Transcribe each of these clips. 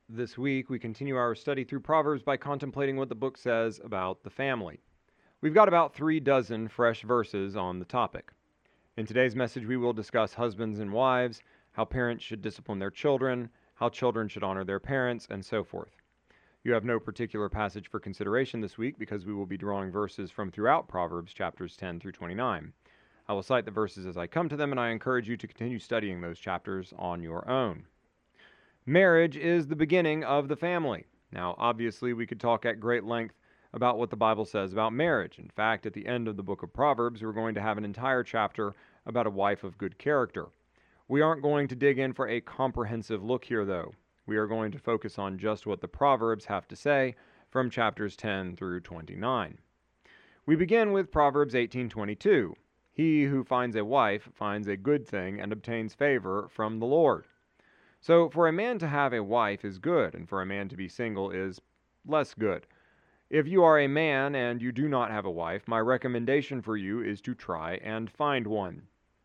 This week, we continue our study through Proverbs by contemplating what the book says about the family. We've got about 36 fresh verses on the topic. In today's message, we will discuss husbands and wives, how parents should discipline their children, how children should honor their parents, and so forth. You have no particular passage for consideration this week because we will be drawing verses from throughout Proverbs chapters 10 through 29. I will cite the verses as I come to them, and I encourage you to continue studying those chapters on your own. Marriage is the beginning of the family. Now, obviously, we could talk at great length about what the Bible says about marriage. In fact, at the end of the book of Proverbs, we're going to have an entire chapter about a wife of good character. We aren't going to dig in for a comprehensive look here, though. We are going to focus on just what the Proverbs have to say from chapters 10 through 29. We begin with Proverbs 18:22. He who finds a wife finds a good thing and obtains favor from the Lord. So, for a man to have a wife is good, and for a man to be single is less good. If you are a man and you do not have a wife, my recommendation for you is to try and find one.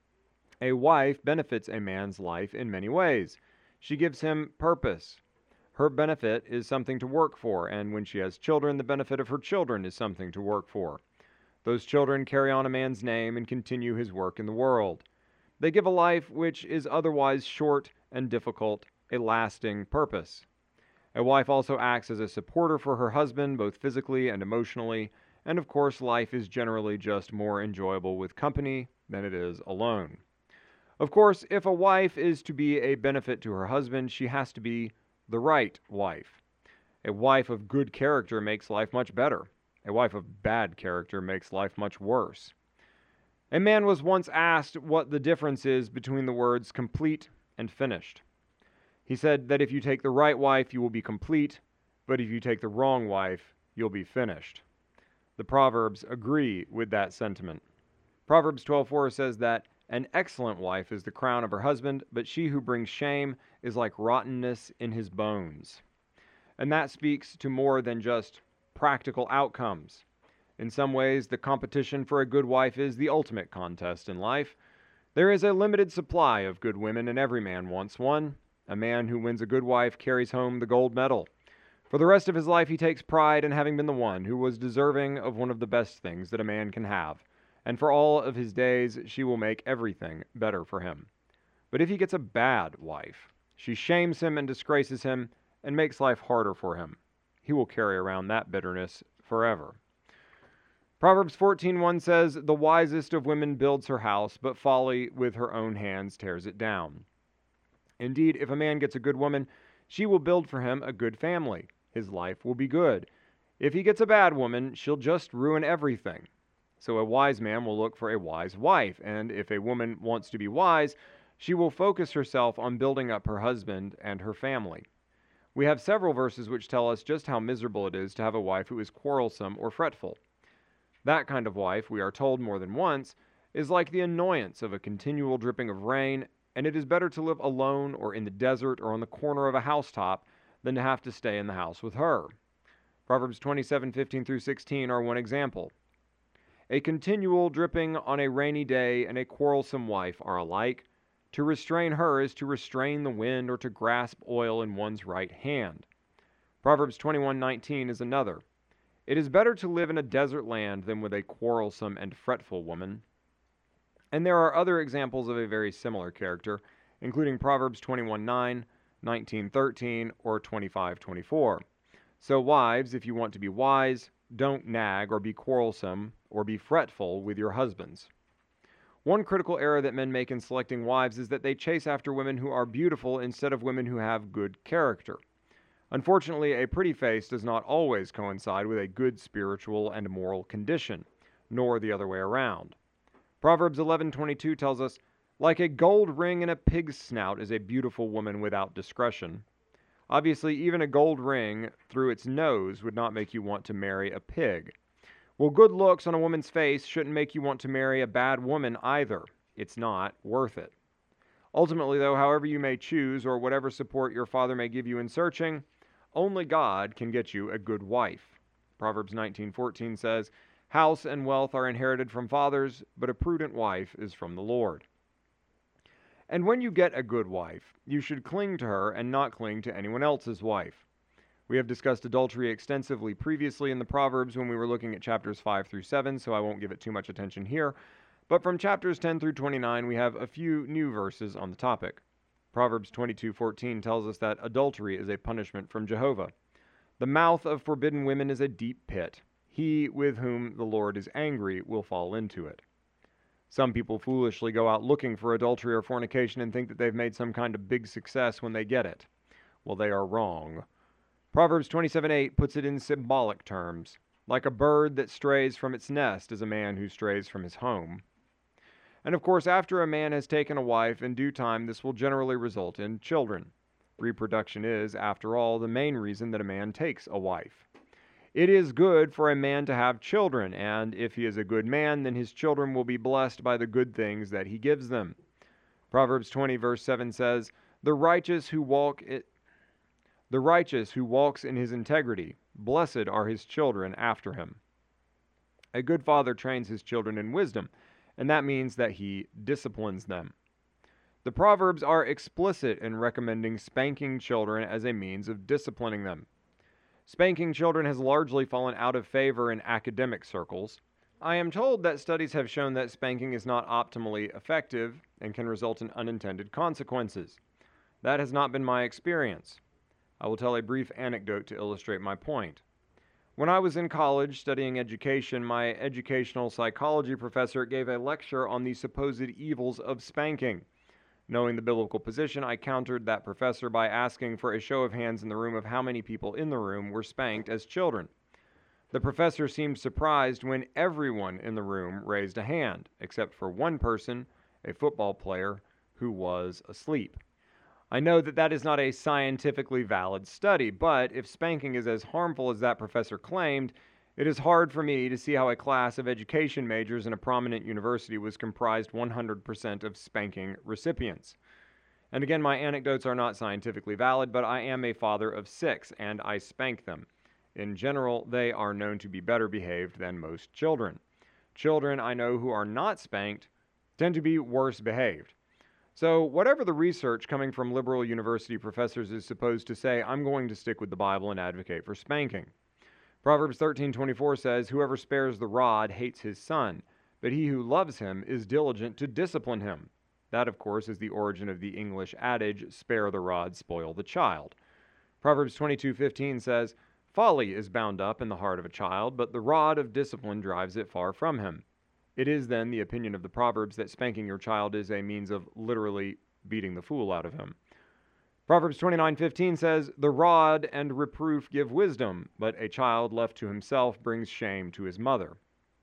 A wife benefits a man's life in many ways. She gives him purpose. Her benefit is something to work for, and when she has children, the benefit of her children is something to work for. Those children carry on a man's name and continue his work in the world. They give a life which is otherwise short and difficult a lasting purpose. A wife also acts as a supporter for her husband, both physically and emotionally, and of course, life is generally just more enjoyable with company than it is alone. Of course, if a wife is to be a benefit to her husband, she has to be the right wife. A wife of good character makes life much better. A wife of bad character makes life much worse. A man was once asked what the difference is between the words complete and finished. He said that if you take the right wife, you will be complete, but if you take the wrong wife, you'll be finished. The Proverbs agree with that sentiment. Proverbs 12:4 says that an excellent wife is the crown of her husband, but she who brings shame is like rottenness in his bones. And that speaks to more than just practical outcomes. In some ways, the competition for a good wife is the ultimate contest in life. There is a limited supply of good women, and every man wants one. A man who wins a good wife carries home the gold medal. For the rest of his life, he takes pride in having been the one who was deserving of one of the best things that a man can have. And for all of his days, she will make everything better for him. But if he gets a bad wife, she shames him and disgraces him and makes life harder for him. He will carry around that bitterness forever. Proverbs 14:1 says, "The wisest of women builds her house, but folly with her own hands tears it down." Indeed, if a man gets a good woman, she will build for him a good family. His life will be good. If he gets a bad woman, she'll just ruin everything. So a wise man will look for a wise wife, and if a woman wants to be wise, she will focus herself on building up her husband and her family. We have several verses which tell us just how miserable it is to have a wife who is quarrelsome or fretful. That kind of wife, we are told more than once, is like the annoyance of a continual dripping of rain, and it is better to live alone or in the desert or on the corner of a housetop than to have to stay in the house with her. Proverbs 27:15 through 16 are one example. A continual dripping on a rainy day and a quarrelsome wife are alike. To restrain her is to restrain the wind or to grasp oil in one's right hand. Proverbs 21:19 is another. It is better to live in a desert land than with a quarrelsome and fretful woman. And there are other examples of a very similar character, including Proverbs 21:9, 19:13, or 25:24. So wives, if you want to be wise, don't nag or be quarrelsome or be fretful with your husbands. One critical error that men make in selecting wives is that they chase after women who are beautiful instead of women who have good character. Unfortunately, a pretty face does not always coincide with a good spiritual and moral condition, nor the other way around. Proverbs 11:22 tells us, "Like a gold ring in a pig's snout is a beautiful woman without discretion." Obviously, even a gold ring through its nose would not make you want to marry a pig. Well, good looks on a woman's face shouldn't make you want to marry a bad woman either. It's not worth it. Ultimately, though, however you may choose or whatever support your father may give you in searching, only God can get you a good wife. Proverbs 19:14 says, "House and wealth are inherited from fathers, but a prudent wife is from the Lord." And when you get a good wife, you should cling to her and not cling to anyone else's wife. We have discussed adultery extensively previously in the Proverbs when we were looking at chapters 5 through 7, so I won't give it too much attention here. But from chapters 10 through 29, we have a few new verses on the topic. Proverbs 22:14 tells us that adultery is a punishment from Jehovah. The mouth of forbidden women is a deep pit. He with whom the Lord is angry will fall into it. Some people foolishly go out looking for adultery or fornication and think that they've made some kind of big success when they get it. Well, they are wrong. Proverbs 27:8 puts it in symbolic terms. Like a bird that strays from its nest is a man who strays from his home. And of course, after a man has taken a wife, in due time this will generally result in children. Reproduction is, after all, the main reason that a man takes a wife. It is good for a man to have children, and if he is a good man, then his children will be blessed by the good things that he gives them. Proverbs 20 verse 7 says, The righteous who walks in his integrity, blessed are his children after him. A good father trains his children in wisdom, and that means that he disciplines them. The Proverbs are explicit in recommending spanking children as a means of disciplining them. Spanking children has largely fallen out of favor in academic circles. I am told that studies have shown that spanking is not optimally effective and can result in unintended consequences. That has not been my experience. I will tell a brief anecdote to illustrate my point. When I was in college studying education, my educational psychology professor gave a lecture on the supposed evils of spanking. Knowing the biblical position, I countered that professor by asking for a show of hands in the room of how many people in the room were spanked as children. The professor seemed surprised when everyone in the room raised a hand, except for one person, a football player, who was asleep. I know that that is not a scientifically valid study, but if spanking is as harmful as that professor claimed, it is hard for me to see how a class of education majors in a prominent university was comprised 100% of spanking recipients. And again, my anecdotes are not scientifically valid, but I am a father of 6, and I spank them. In general, they are known to be better behaved than most children. Children I know who are not spanked tend to be worse behaved. So, whatever the research coming from liberal university professors is supposed to say, I'm going to stick with the Bible and advocate for spanking. Proverbs 13:24 says, Whoever spares the rod hates his son, but he who loves him is diligent to discipline him. That, of course, is the origin of the English adage, spare the rod, spoil the child. Proverbs 22:15 says, Folly is bound up in the heart of a child, but the rod of discipline drives it far from him. It is then the opinion of the Proverbs that spanking your child is a means of literally beating the fool out of him. Proverbs 29:15 says, The rod and reproof give wisdom, but a child left to himself brings shame to his mother.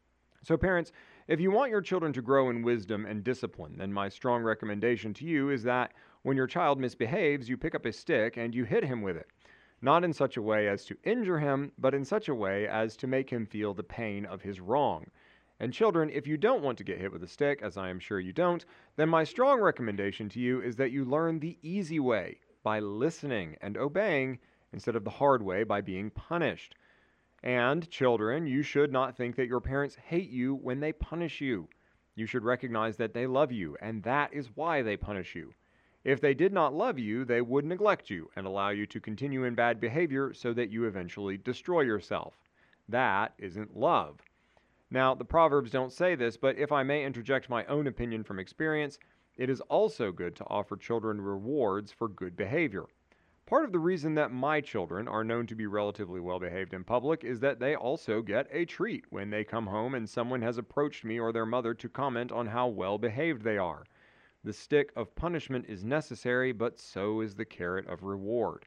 So parents, if you want your children to grow in wisdom and discipline, then my strong recommendation to you is that when your child misbehaves, you pick up a stick and you hit him with it. Not in such a way as to injure him, but in such a way as to make him feel the pain of his wrong. And children, if you don't want to get hit with a stick, as I am sure you don't, then my strong recommendation to you is that you learn the easy way by listening and obeying instead of the hard way by being punished. And children, you should not think that your parents hate you when they punish you. You should recognize that they love you, and that is why they punish you. If they did not love you, they would neglect you and allow you to continue in bad behavior so that you eventually destroy yourself. That isn't love. Now, the Proverbs don't say this, but if I may interject my own opinion from experience, it is also good to offer children rewards for good behavior. Part of the reason that my children are known to be relatively well behaved in public is that they also get a treat when they come home and someone has approached me or their mother to comment on how well behaved they are. The stick of punishment is necessary, but so is the carrot of reward.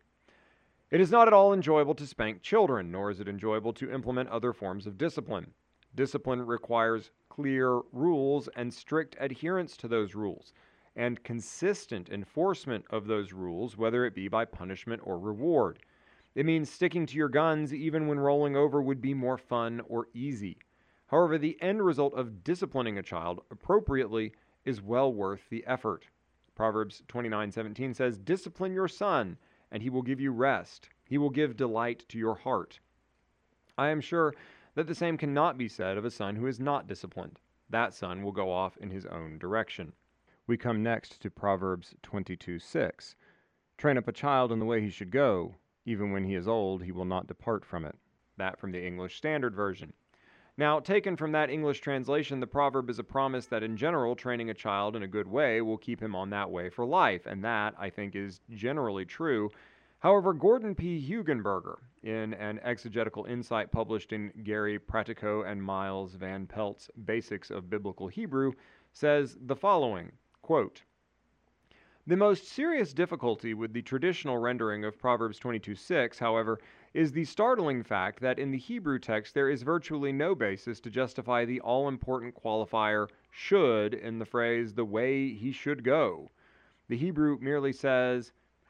It is not at all enjoyable to spank children, nor is it enjoyable to implement other forms of discipline. Discipline requires clear rules and strict adherence to those rules, and consistent enforcement of those rules, whether it be by punishment or reward. It means sticking to your guns even when rolling over would be more fun or easy. However, the end result of disciplining a child appropriately is well worth the effort. Proverbs 29:17 says, Discipline your son, and he will give you rest. He will give delight to your heart. I am sure that the same cannot be said of a son who is not disciplined. That son will go off in his own direction. We come next to Proverbs 22:6. Train up a child in the way he should go. Even when he is old, he will not depart from it. That from the English Standard Version. Now, taken from that English translation, the proverb is a promise that in general, training a child in a good way will keep him on that way for life, and that, I think, is generally true. However, Gordon P. Hugenberger, in an exegetical insight published in Gary Pratico and Miles Van Pelt's Basics of Biblical Hebrew, says the following, quote, "The most serious difficulty with the traditional rendering of Proverbs 22:6, however, is the startling fact that in the Hebrew text there is virtually no basis to justify the all-important qualifier should in the phrase the way he should go. The Hebrew merely says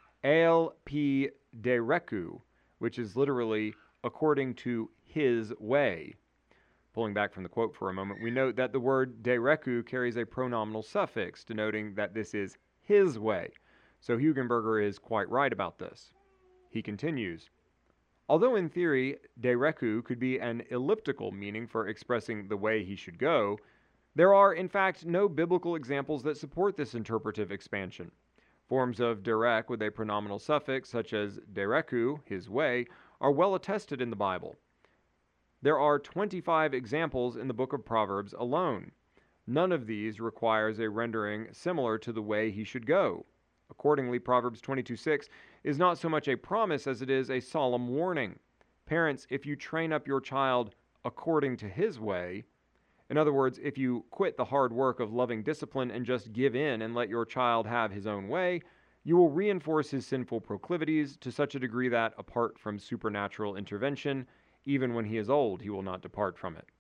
el pi dereku, which is literally according to his way." Pulling back from the quote for a moment, we note that the word dereku carries a pronominal suffix, denoting that this is his way. So Hugenberger is quite right about this. He continues, "Although in theory, dereku could be an elliptical meaning for expressing the way he should go, there are in fact no biblical examples that support this interpretive expansion. Forms of derek with a pronominal suffix, such as dereku, his way, are well attested in the Bible. There are 25 examples in the book of Proverbs alone. None of these requires a rendering similar to the way he should go. Accordingly, Proverbs 22:6 is not so much a promise as it is a solemn warning. Parents, if you train up your child according to his way, in other words, if you quit the hard work of loving discipline and just give in and let your child have his own way, you will reinforce his sinful proclivities to such a degree that, apart from supernatural intervention, even when he is old, he will not depart from it."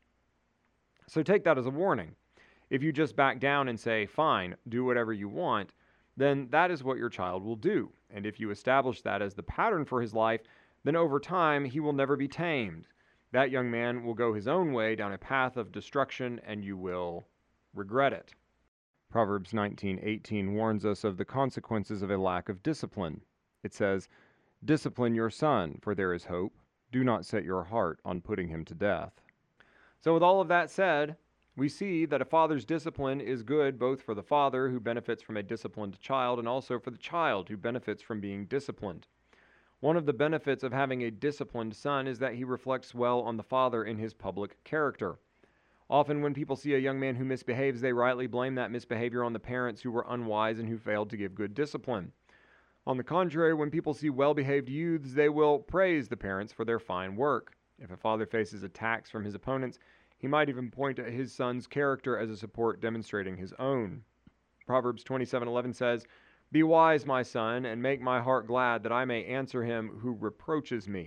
So take that as a warning. If you just back down and say, fine, do whatever you want, then that is what your child will do. And if you establish that as the pattern for his life, then over time he will never be tamed. That young man will go his own way down a path of destruction, and you will regret it. Proverbs 19:18 warns us of the consequences of a lack of discipline. It says, "Discipline your son, for there is hope. Do not set your heart on putting him to death." So with all of that said, we see that a father's discipline is good both for the father, who benefits from a disciplined child, and also for the child, who benefits from being disciplined. One of the benefits of having a disciplined son is that he reflects well on the father in his public character. Often when people see a young man who misbehaves, they rightly blame that misbehavior on the parents who were unwise and who failed to give good discipline. On the contrary, when people see well-behaved youths, they will praise the parents for their fine work. If a father faces attacks from his opponents, he might even point at his son's character as a support demonstrating his own. Proverbs 27:11 says, "Be wise, my son, and make my heart glad, that I may answer him who reproaches me."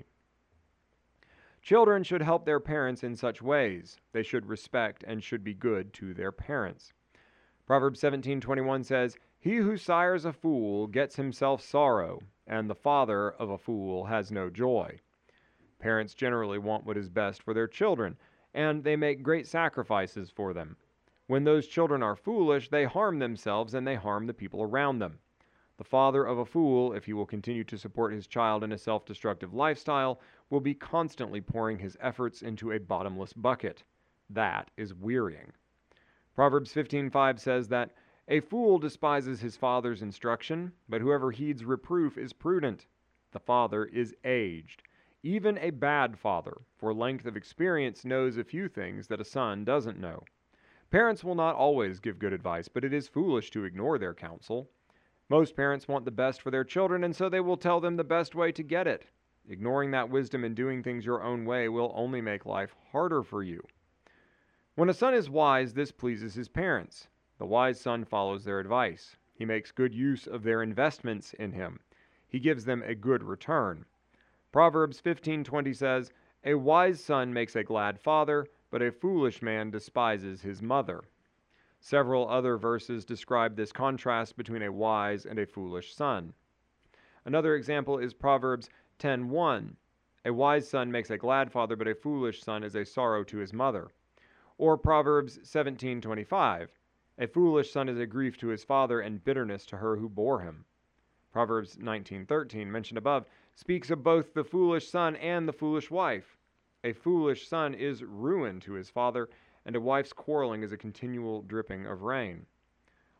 Children should help their parents in such ways. They should respect and should be good to their parents. Proverbs 17:21 says, "He who sires a fool gets himself sorrow, and the father of a fool has no joy." Parents generally want what is best for their children, and they make great sacrifices for them. When those children are foolish, they harm themselves and they harm the people around them. The father of a fool, if he will continue to support his child in a self-destructive lifestyle, will be constantly pouring his efforts into a bottomless bucket. That is wearying. Proverbs 15:5 says that a fool despises his father's instruction, but whoever heeds reproof is prudent. The father is aged. Even a bad father, for length of experience, knows a few things that a son doesn't know. Parents will not always give good advice, but it is foolish to ignore their counsel. Most parents want the best for their children, and so they will tell them the best way to get it. Ignoring that wisdom and doing things your own way will only make life harder for you. When a son is wise, this pleases his parents. The wise son follows their advice. He makes good use of their investments in him. He gives them a good return. Proverbs 15:20 says, "A wise son makes a glad father, but a foolish man despises his mother." Several other verses describe this contrast between a wise and a foolish son. Another example is Proverbs 10:1. "A wise son makes a glad father, but a foolish son is a sorrow to his mother." Or Proverbs 17:25. "A foolish son is a grief to his father and bitterness to her who bore him." Proverbs 19:13, mentioned above, speaks of both the foolish son and the foolish wife. A foolish son is ruin to his father, and a wife's quarreling is a continual dripping of rain.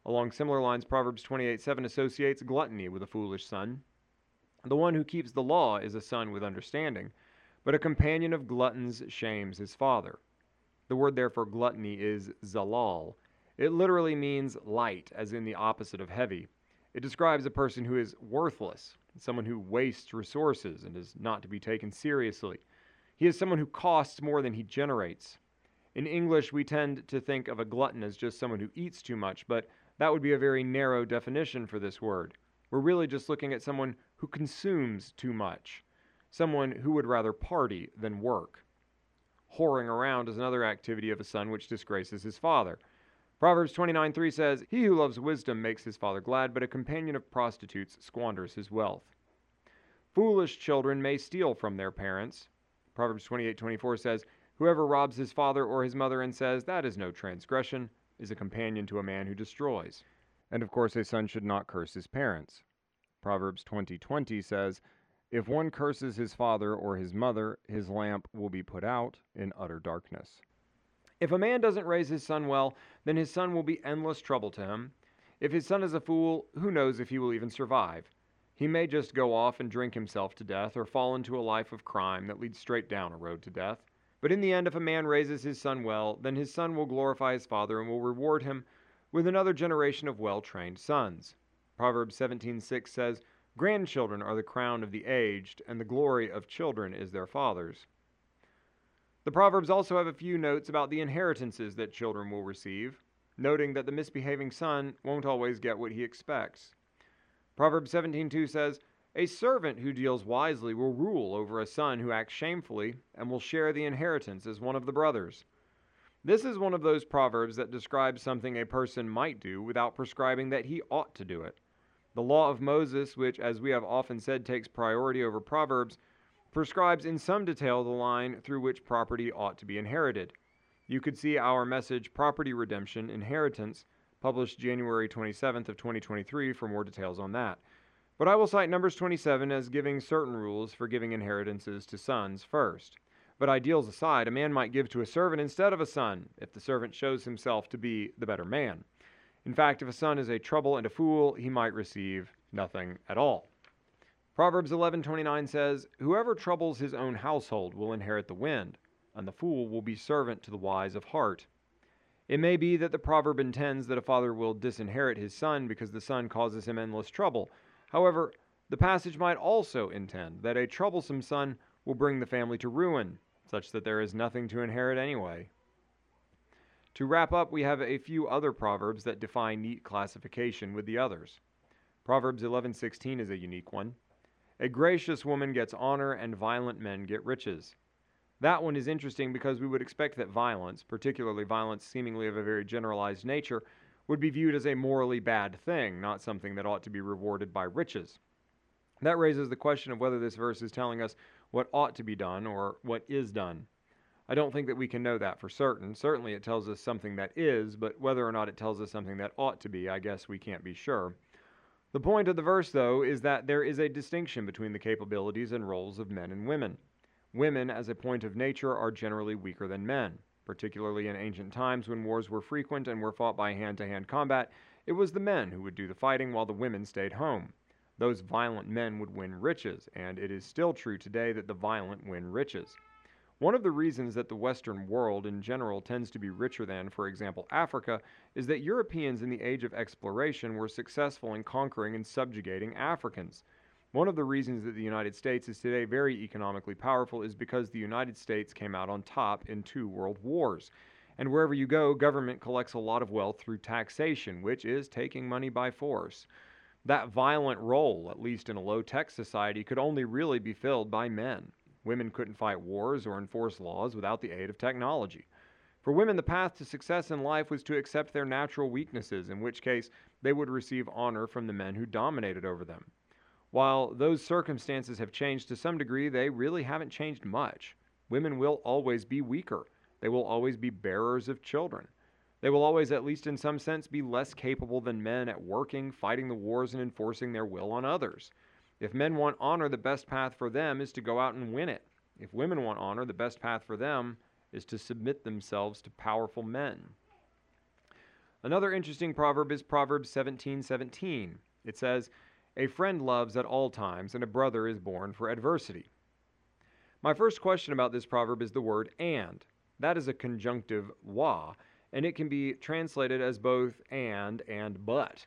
Along similar lines, Proverbs 28:7 associates gluttony with a foolish son. The one who keeps the law is a son with understanding, but a companion of gluttons shames his father. The word there for gluttony is zalal. It literally means light, as in the opposite of heavy. It describes a person who is worthless, someone who wastes resources and is not to be taken seriously. He is someone who costs more than he generates. In English, we tend to think of a glutton as just someone who eats too much, but that would be a very narrow definition for this word. We're really just looking at someone who consumes too much, someone who would rather party than work. Whoring around is another activity of a son which disgraces his father. Proverbs 29:3 says, "He who loves wisdom makes his father glad, but a companion of prostitutes squanders his wealth." Foolish children may steal from their parents. Proverbs 28:24 says, "Whoever robs his father or his mother and says, 'That is no transgression,' is a companion to a man who destroys." And of course, a son should not curse his parents. Proverbs 20:20 says, "If one curses his father or his mother, his lamp will be put out in utter darkness." If a man doesn't raise his son well, then his son will be endless trouble to him. If his son is a fool, who knows if he will even survive? He may just go off and drink himself to death or fall into a life of crime that leads straight down a road to death. But in the end, if a man raises his son well, then his son will glorify his father and will reward him with another generation of well-trained sons. Proverbs 17:6 says, "Grandchildren are the crown of the aged, and the glory of children is their fathers." The Proverbs also have a few notes about the inheritances that children will receive, noting that the misbehaving son won't always get what he expects. Proverbs 17:2 says, "A servant who deals wisely will rule over a son who acts shamefully, and will share the inheritance as one of the brothers." This is one of those proverbs that describes something a person might do without prescribing that he ought to do it. The law of Moses, which, as we have often said, takes priority over Proverbs, prescribes in some detail the line through which property ought to be inherited. You could see our message, Property Redemption, Inheritance, published January 27th of 2023 for more details on that. But I will cite Numbers 27 as giving certain rules for giving inheritances to sons first. But ideals aside, a man might give to a servant instead of a son, if the servant shows himself to be the better man. In fact, if a son is a trouble and a fool, he might receive nothing at all. Proverbs 11:29 says, "Whoever troubles his own household will inherit the wind, and the fool will be servant to the wise of heart." It may be that the proverb intends that a father will disinherit his son because the son causes him endless trouble. However, the passage might also intend that a troublesome son will bring the family to ruin, such that there is nothing to inherit anyway. To wrap up, we have a few other proverbs that defy neat classification with the others. Proverbs 11:16 is a unique one. "A gracious woman gets honor, and violent men get riches." That one is interesting because we would expect that violence, particularly violence seemingly of a very generalized nature, would be viewed as a morally bad thing, not something that ought to be rewarded by riches. That raises the question of whether this verse is telling us what ought to be done or what is done. I don't think that we can know that for certain. Certainly it tells us something that is, but whether or not it tells us something that ought to be, I guess we can't be sure. The point of the verse, though, is that there is a distinction between the capabilities and roles of men and women. Women, as a point of nature, are generally weaker than men. Particularly in ancient times when wars were frequent and were fought by hand-to-hand combat, it was the men who would do the fighting while the women stayed home. Those violent men would win riches, and it is still true today that the violent win riches. One of the reasons that the Western world in general tends to be richer than, for example, Africa, is that Europeans in the age of exploration were successful in conquering and subjugating Africans. One of the reasons that the United States is today very economically powerful is because the United States came out on top in 2 world wars. And wherever you go, government collects a lot of wealth through taxation, which is taking money by force. That violent role, at least in a low-tech society, could only really be filled by men. Women couldn't fight wars or enforce laws without the aid of technology. For women, the path to success in life was to accept their natural weaknesses, in which case they would receive honor from the men who dominated over them. While those circumstances have changed to some degree, they really haven't changed much. Women will always be weaker. They will always be bearers of children. They will always, at least in some sense, be less capable than men at working, fighting the wars, and enforcing their will on others. If men want honor, the best path for them is to go out and win it. If women want honor, the best path for them is to submit themselves to powerful men. Another interesting proverb is Proverbs 17:17. It says, "A friend loves at all times, and a brother is born for adversity." My first question about this proverb is the word and. That is a conjunctive wa, and it can be translated as both and but.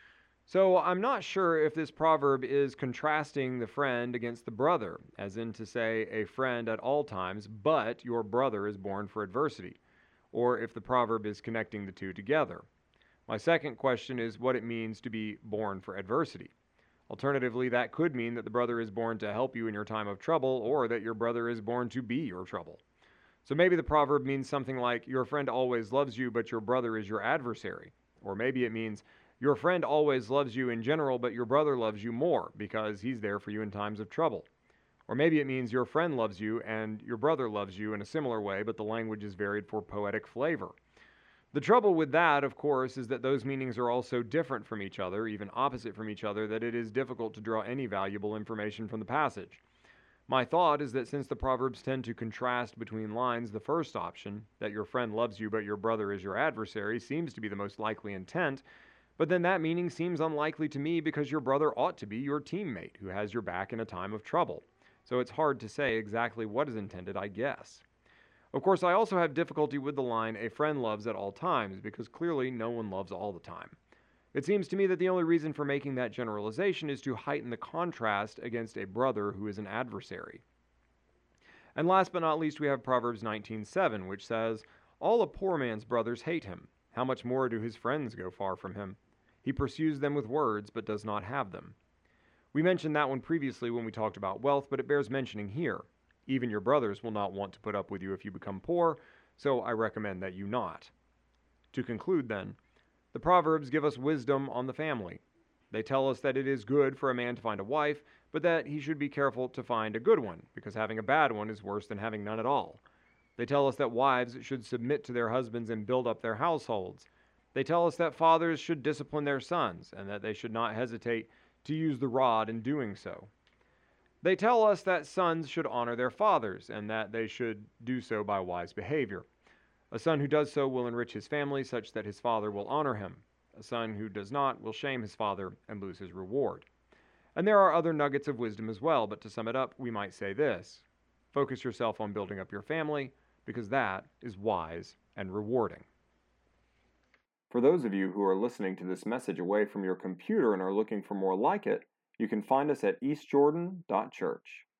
So I'm not sure if this proverb is contrasting the friend against the brother, as in to say a friend at all times, but your brother is born for adversity, or if the proverb is connecting the two together. My second question is what it means to be born for adversity. Alternatively, that could mean that the brother is born to help you in your time of trouble, or that your brother is born to be your trouble. So maybe the proverb means something like, your friend always loves you, but your brother is your adversary. Or maybe it means, your friend always loves you in general, but your brother loves you more because he's there for you in times of trouble. Or maybe it means your friend loves you and your brother loves you in a similar way, but the language is varied for poetic flavor. The trouble with that, of course, is that those meanings are all so different from each other, even opposite from each other, that it is difficult to draw any valuable information from the passage. My thought is that since the Proverbs tend to contrast between lines, the first option, that your friend loves you but your brother is your adversary, seems to be the most likely intent, but then that meaning seems unlikely to me because your brother ought to be your teammate who has your back in a time of trouble. So it's hard to say exactly what is intended, I guess. Of course, I also have difficulty with the line, a friend loves at all times, because clearly no one loves all the time. It seems to me that the only reason for making that generalization is to heighten the contrast against a brother who is an adversary. And last but not least, we have Proverbs 19:7, which says, "All a poor man's brothers hate him. How much more do his friends go far from him? He pursues them with words, but does not have them." We mentioned that one previously when we talked about wealth, but it bears mentioning here. Even your brothers will not want to put up with you if you become poor, so I recommend that you not. To conclude, then, the Proverbs give us wisdom on the family. They tell us that it is good for a man to find a wife, but that he should be careful to find a good one, because having a bad one is worse than having none at all. They tell us that wives should submit to their husbands and build up their households. They tell us that fathers should discipline their sons, and that they should not hesitate to use the rod in doing so. They tell us that sons should honor their fathers, and that they should do so by wise behavior. A son who does so will enrich his family such that his father will honor him. A son who does not will shame his father and lose his reward. And there are other nuggets of wisdom as well, but to sum it up, we might say this: focus yourself on building up your family, because that is wise and rewarding. For those of you who are listening to this message away from your computer and are looking for more like it, you can find us at eastjordan.church.